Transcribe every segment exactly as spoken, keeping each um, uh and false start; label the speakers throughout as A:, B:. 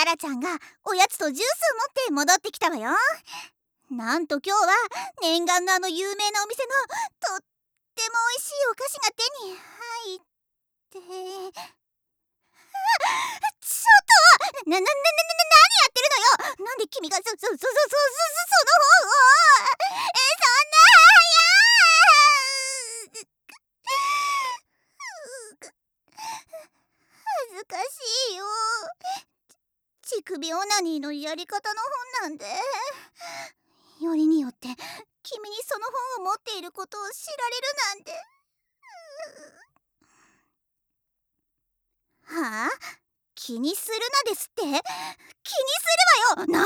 A: ラちゃんがおやつとジュースを持って戻ってきたわよ。なんと今日は念願のあの有名なお店のとっても美味しいお菓子が手に入って。あ、ちょっとな、な、な、な、な、何やってるのよ。なんで君がそ、そ、そ、そ、そ、そ、その方をえ、そんな、恥ずかしいよ。乳首オナニーのやり方の本なんで。よりによって君にその本を持っていることを知られるなんて。はあ？気にするなですって？気にするわよ。何言ってるのよ。あ、いや、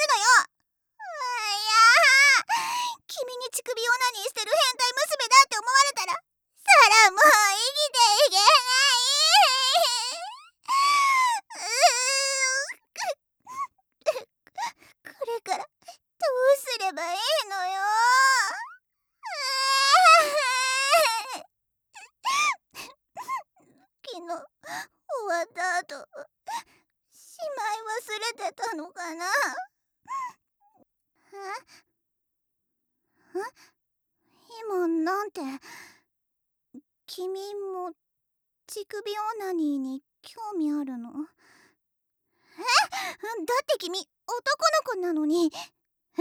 A: 君に乳首オナニーしてる変態娘だって思われたらサラもう生きていけない。これからどうすればいいのよ。昨日終わった後しまい忘れてたのかな。え？今なんて。君も乳首オナニーに興味あるの？え？だって君男の子なのに。え？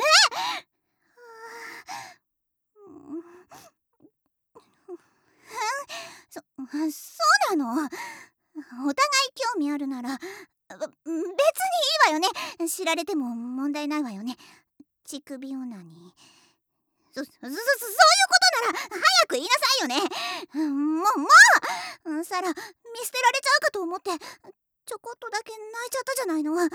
A: そ、そうなの？お互い興味あるなら別にいいわよね。知られても問題ないわよね。乳首オナニー。そ、そ、そ、そういうことなら早く言いなさいよね。もう、もうサラ、見捨てられちゃうかと思ってちょこっとだけ泣いちゃったじゃないの。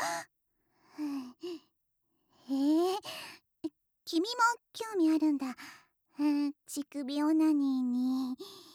A: へえ、君も興味あるんだ。乳首オナニーに。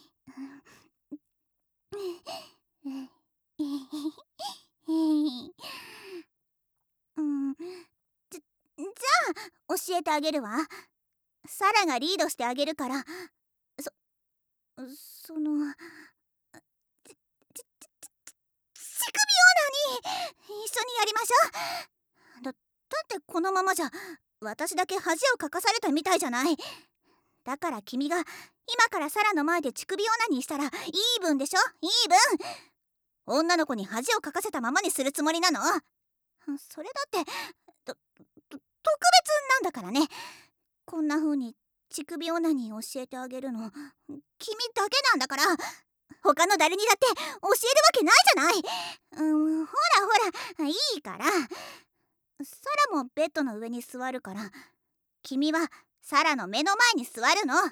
A: うん、じ、じゃあ教えてあげるわ。サラがリードしてあげるから。そ、そのち、ち、ち、ち、乳首オナニー一緒にやりましょう。だ、だってこのままじゃ私だけ恥をかかされたみたいじゃない。だから君が今からサラの前で乳首オナニーしたらイーブンでしょ。イーブン。女の子に恥をかかせたままにするつもりなの？それだってと、と、特別なんだからね。こんな風に乳首オナニー教えてあげるの君だけなんだから。他の誰にだって教えるわけないじゃない。うん、ほらほらいいから。サラもベッドの上に座るから君はサラの目の前に座るの。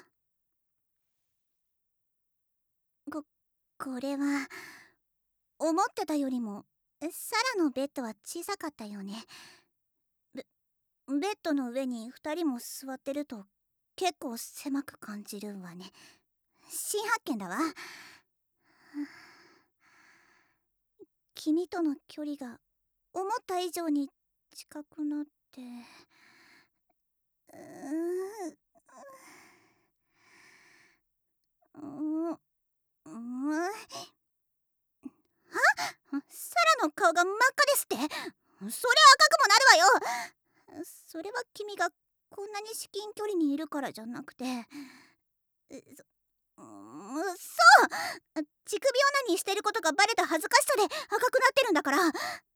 A: こ、これは思ってたよりもサラのベッドは小さかったよね。ベ、ベッドの上にふたりも座ってると結構狭く感じるわね。新発見だわ。君との距離が思った以上に近くなって。うーん、うーん、は？サラの顔が真っ赤ですって？そりゃ赤くもなるわよ。それは君がこんなに至近距離にいるからじゃなくて、そ、そう、乳首オナニーしてることがバレた恥ずかしさで赤くなってるんだから。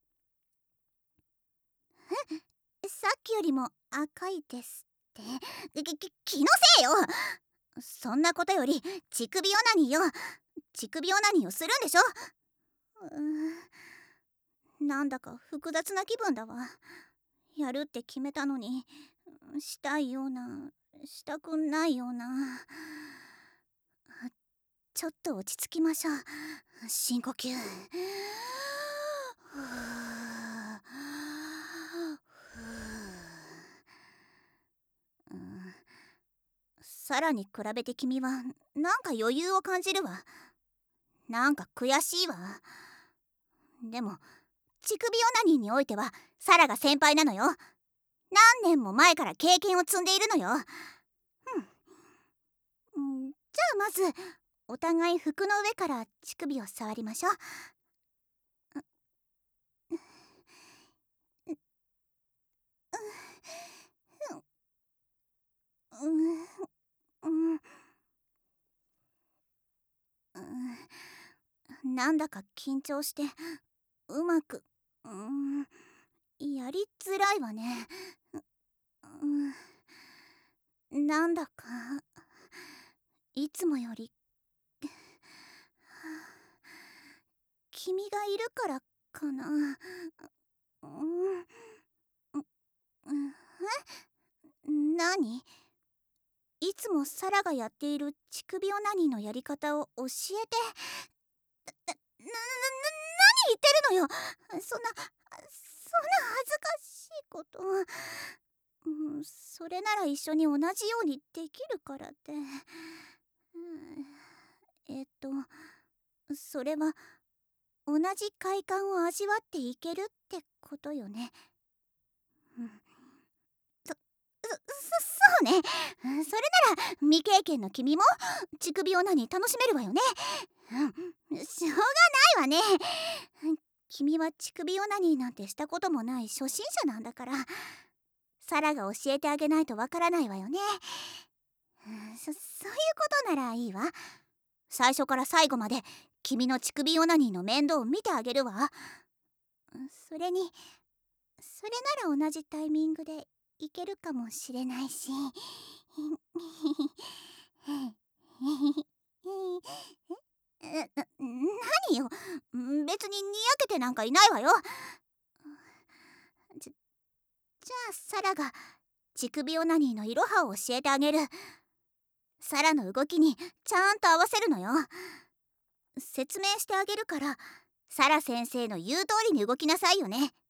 A: え、さっきよりも赤いですって？き、き、気のせいよ。そんなことより乳首オナニーよ。乳首オナニーをするんでしょ。うーん、なんだか複雑な気分だわ。やるって決めたのにしたいようなしたくないような。ちょっと落ち着きましょう。深呼吸。さらに比べて君はなんか余裕を感じるわ。なんか悔しいわ。でも乳首オナニーにおいてはサラが先輩なのよ。何年も前から経験を積んでいるのよ。うん、じゃあまずお互い服の上から乳首を触りましょう。 うん、うん、なんだか緊張してうまく、うん、やりづらいわね。うん、なんだかいつもより君がいるからかな。うん、うん、え、何？いつもサラがやっている乳首オナニーのやり方を教えて。な、な、な、何言ってるのよ。そんな、そんな恥ずかしいこと。うん、それなら一緒に同じようにできるからって。うん、えっと、それは同じ快感を味わっていけるってことよね。うん、そ、そ、そうね。それなら未経験の君も乳首オナニー楽しめるわよね。うん、しょうがないわね。君は乳首オナニーなんてしたこともない初心者なんだから、サラが教えてあげないとわからないわよね。そ、そういうことならいいわ。最初から最後まで君の乳首オナニーの面倒を見てあげるわ。それにそれなら同じタイミングでいけるかもしれないし。え、な、何よ、別ににやけてなんかいないわよ。じゃ、じゃあサラが乳首オナニーのいろはを教えてあげる。サラの動きにちゃんと合わせるのよ。説明してあげるから、サラ先生の言う通りに動きなさいよね。